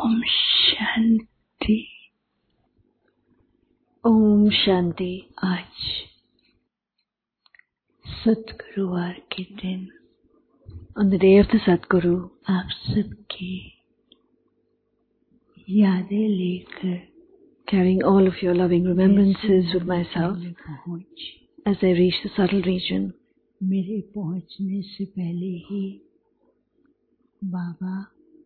Om Shanti. Om Shanti. आज सतगुरुवार के दिन On the day of the Sadguru, आप सबकी यादें लेकर carrying all of your loving remembrances with myself पहुंच as I reach the subtle region. मेरे पहुंचने से पहले ही बाबा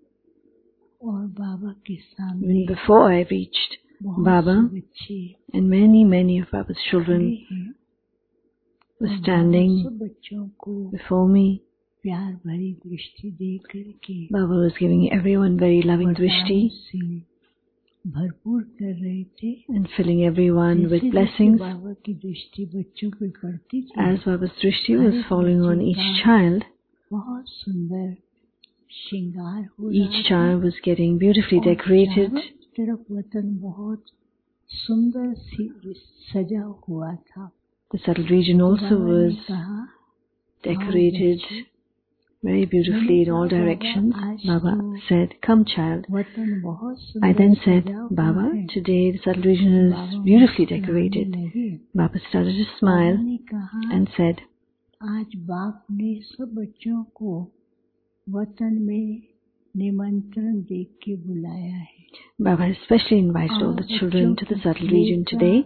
और बाबा के सामने Even before I reached बहुत Baba, से बच्चे and many of Baba's children हैं were और standing सब बच्चों को before me. प्यार भरी दृष्टि दे करके Baba was giving everyone very loving वरदानों drishti से भरपूर कर रहे थे and filling everyone with जैसे blessings. बाबा की दृष्टि बच्चों पर पड़ती थी As Baba's drishti was falling on each child, बहुत सुंदर श्रृंगार हो रहा each child was getting beautifully decorated. तरफ वतन बहुत सुंदर सी सजा हुआ था। The subtle region also बाबा ने was कहा decorated very beautifully in all directions. Baba said, "Come, child." वतन बहुत I सुंदर then said, सजा हुआ "Baba, है। today the subtle region is Baba beautifully मुस्कुराने decorated." लगे। Baba started to smile बाबा ने कहा and said, आज बाप ने सब बच्चों को वतन में निमंत्रण दे के बुलाया है। Baba has especially invited all the children to the subtle region today.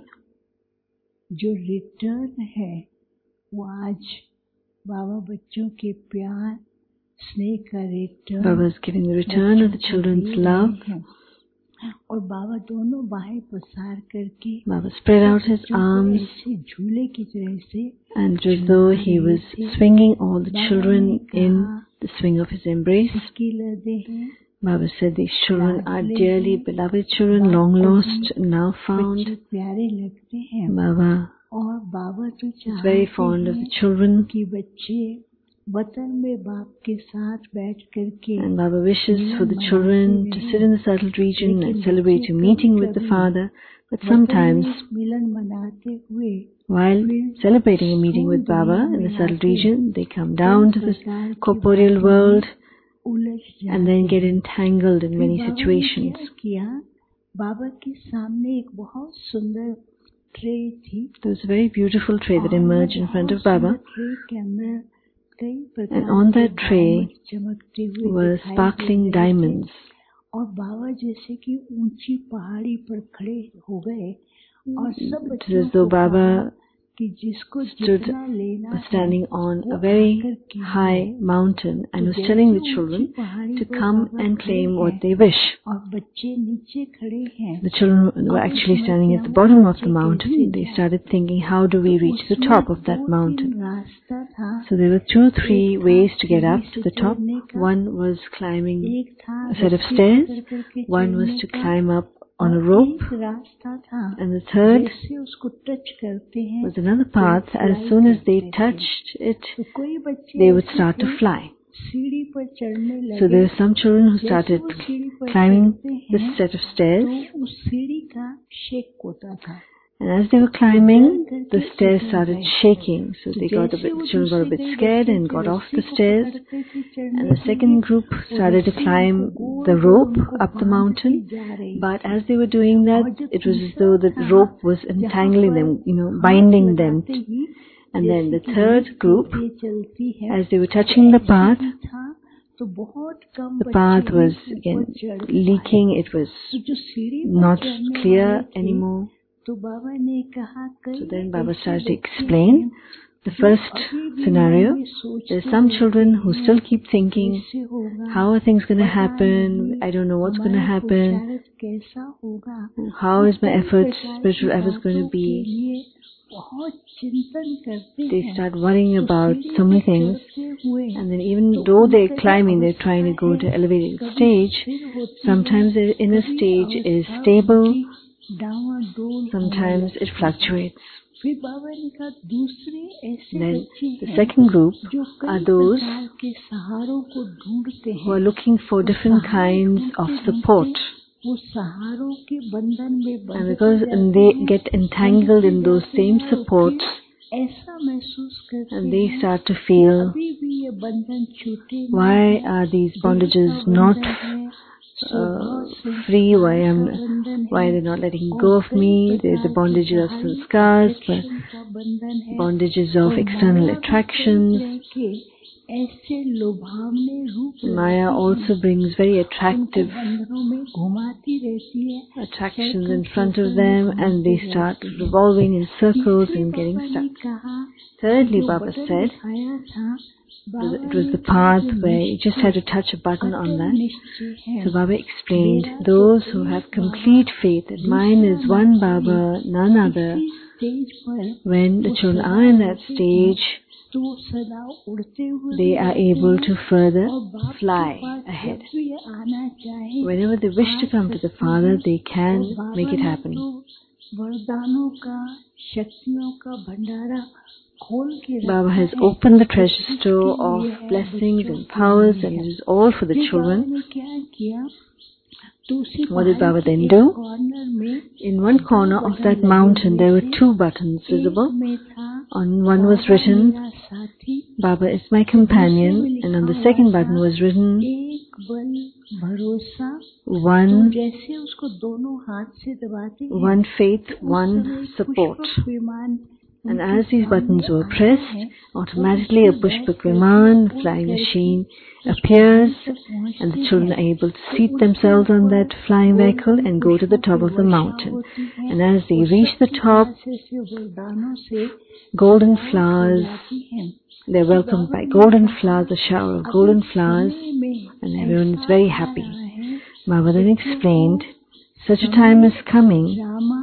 जो रिटर्न है वो आज बाबा बच्चों के प्यार स्नेह का return Baba is giving the return of the children's love. और बाबा दोनों बाहें पसार करके Baba spread out his arms ऐसे झूले की तरह से and it was as though he was swinging all the children in the swing of his embrace. की लदे हैं Baba said these children are dearly beloved children, long lost, now found. बच्चे प्यारे लगते हैं Baba और बाबा तो is very fond of the children, कि बच्चे वतन में बाप के साथ बैठ करके and Baba wishes for the children to sit in the subtle region and celebrate a meeting with the Father. But sometimes, मिलन मनाते हुए while celebrating a meeting with Baba in the subtle region, they come down to the corporeal world उलझ जाते and then get entangled in many बाबा ने situations. क्या किया बाबा के सामने एक बहुत सुंदर ट्रे थी There was a very beautiful tray that emerged in front of Baba, tray के अंदर कई प्रकार and on that tray चमकते हुए were दिखाई sparkling दे रहे थे। diamonds. और बाबा जैसे कि ऊंची पहाड़ी पर खड़े हो गए और सब It बच्चों was as though को कहा Baba कि जिसको stood जितना लेना was है standing on वो a very आकर के high mountain and was जैसे telling the ऊंची children पहाड़ी to पर come बाबा and खड़े claim what हैं they wish. और बच्चे नीचे खड़े हैं The children were actually standing at the bottom of the mountain. They started thinking, how do we reach the top of that mountain? रास्ता था So there were 2 or 3 ways to get up to the top. चढ़ने का, One was climbing एक था a set of रस्सी stairs, पकड़ करके one was चढ़ने to का, climb up on a और rope, एक रास्ता था and the third जैसे उसको टच करते हैं was another path. As soon as they touched it, तो कोई बच्चे they would ऐसे start to थे, fly. सीढ़ी पर चढ़ने लगे। So there were some children who started जैसे वो सीढ़ी पर climbing चढ़ते this हैं, set of stairs, तो उस सीढ़ी का शेक होता था। and as they were climbing, the stairs started shaking. So they got a bit, the children got a bit scared and got off the stairs. And the second group started to climb the rope up the mountain. But as they were doing that, it was as though the rope was entangling them, binding them. And then the third group, as they were touching the path was again leaking. It was not clear anymore. So then Baba started to explain the first scenario. There's some children who still keep thinking, how are things going to happen? I don't know what's going to happen. How is my spiritual efforts going to be? They start worrying about so many things, and then even though they're climbing, they're trying to go to elevated stage, sometimes their inner stage is stable, sometimes it fluctuates. Then the second group are those who are looking for different kinds of support. And because they get entangled in those same supports, and they start to feel, why are these bondages not free, why they're not letting go of me. There's the bondages of sanskars, bondages of external attractions. Maya also brings very attractive attractions in front of them, and they start revolving in circles and getting stuck. Thirdly, Baba said, it was the path where you just had to touch a button on that. So Baba explained, those who have complete faith that mine is one Baba, none other, when the children are in that stage, they are able to further fly ahead. Whenever they wish to come to the Father, they can make it happen. Baba has opened the treasure store of blessings and powers, and it is all for the children. What did Baba then do? In one corner of that mountain there were two buttons visible. On one was written, Baba is my companion, and on the second button was written, one faith, one support. And as these buttons were pressed, automatically a Pushpak Viman, flying machine, appears, and the children are able to seat themselves on that flying vehicle and go to the top of the mountain. And as they reach the top, golden flowers, they're welcomed by golden flowers, a shower of golden flowers, and everyone is very happy. Baba then explained, such a time is coming.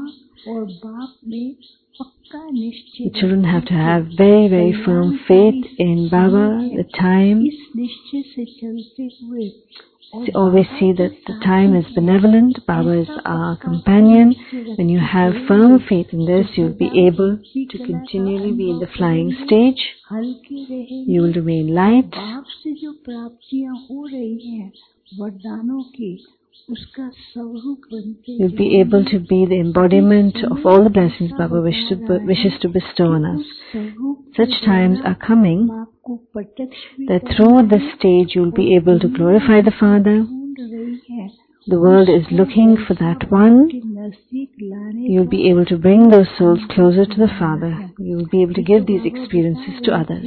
The children have to have very, very firm faith in Baba, the time. They always see that the time is benevolent. Baba is our companion. When you have firm faith in this, you'll be able to continually be in the flying stage. You will remain light. You'll be able to be the embodiment of all the blessings Baba wishes to bestow on us. Such times are coming that through this stage you'll be able to glorify the Father. The world is looking for that one. You'll be able to bring those souls closer to the Father. You'll be able to give these experiences to others.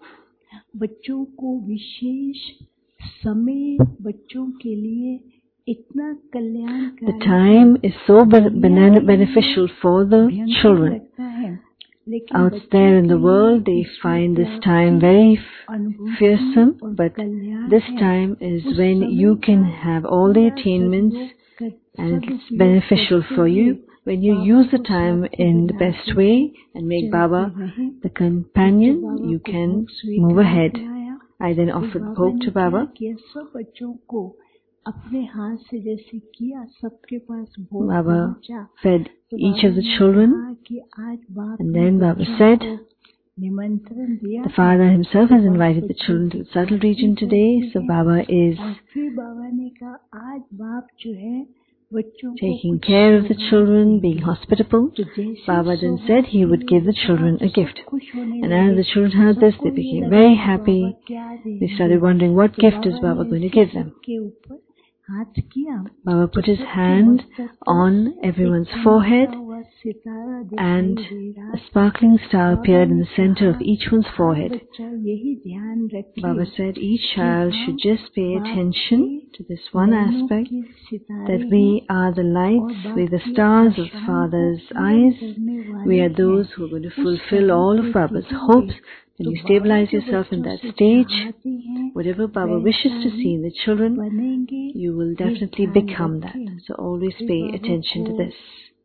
The time is so beneficial for the children. Out there in the world, they find this time very fearsome, but this time is when you can have all the attainments, and it's beneficial for you. When you use the time in the best way and make Baba the companion, you can move ahead. I then offered Bhog to Baba. Baba fed each of the children, and then Baba said, the Father himself has invited the children to the subtle region today, so Baba is taking care of the children, being hospitable. Baba then said he would give the children a gift. And as the children heard this, they became very happy. They started wondering what gift is Baba going to give them. Baba put his hand on everyone's forehead, and a sparkling star appeared in the center of each one's forehead. Baba said each child should just pay attention to this one aspect, that we are the lights, we're the stars of the Father's eyes. We are those who are going to fulfill all of Baba's hopes. When you stabilize yourself in that stage, whatever Baba wishes to see in the children, you will definitely become that. So always pay attention to this.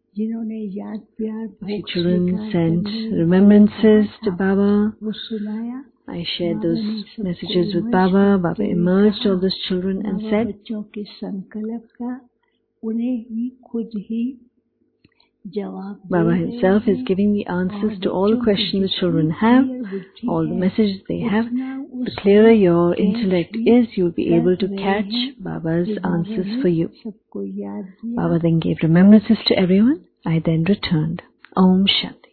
A few children sent remembrances to Baba. I shared those messages with Baba. Baba emerged all those children and said, Baba himself is giving the answers to all the questions the children have, all the messages they have. The clearer your intellect is, you'll be able to catch Baba's answers for you. Baba then gave remembrances to everyone. I then returned. Om Shanti.